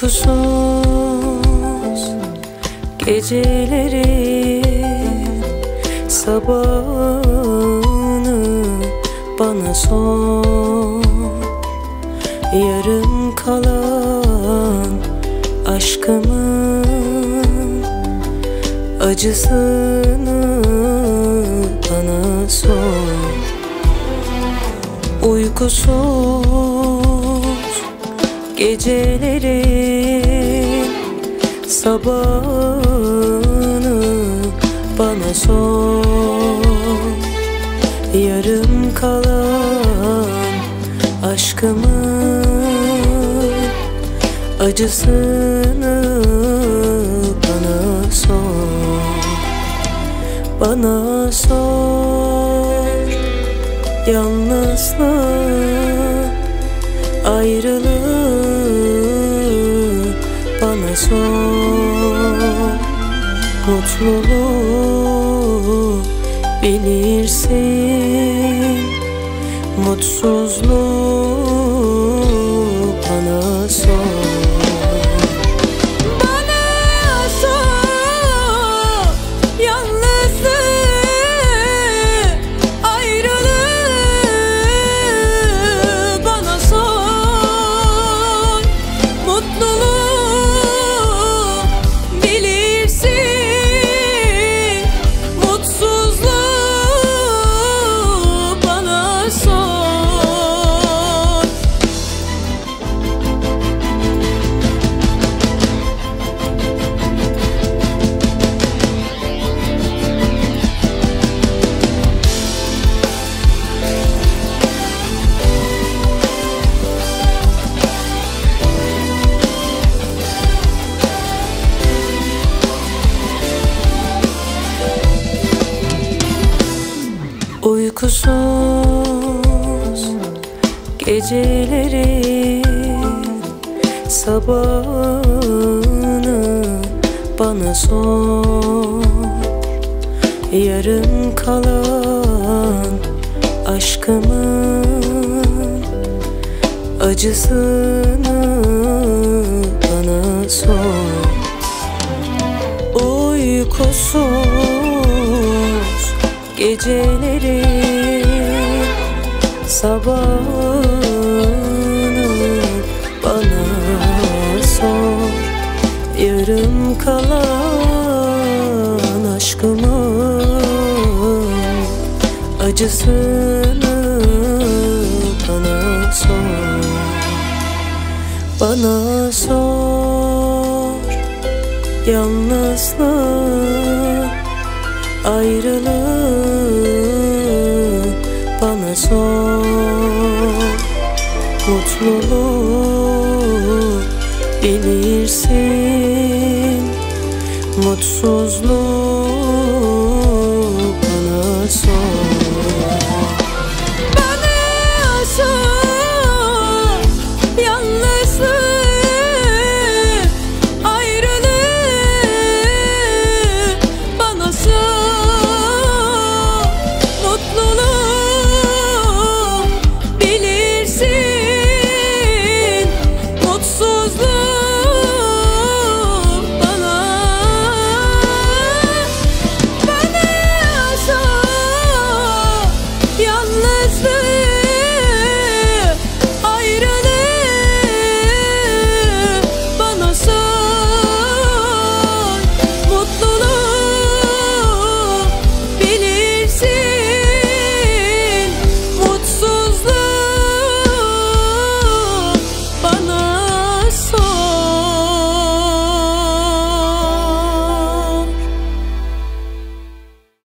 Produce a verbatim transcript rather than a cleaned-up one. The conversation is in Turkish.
Uykusuz gecelerin sabahını bana sor. Yarım kalan aşkımın acısını bana sor. Uykusuz gecelerin sabahını bana sor. Yarım kalan aşkımın acısını bana sor. Bana sor. Yalnızlığı, ayrılığı bana sor. Mutluluğu bilirsin, mutsuzluğu bana sor. Uykusuz gecelerin sabahını bana sor. Yarım kalan aşkımın acısını bana sor. Uykusuz gecelerin sabahını bana sor. Yarım kalan aşkımın acısını bana sor. Bana sor. Yalnızlığı, ayrılığı bana sor. Mutluluğu bilirsin, mutsuzluğu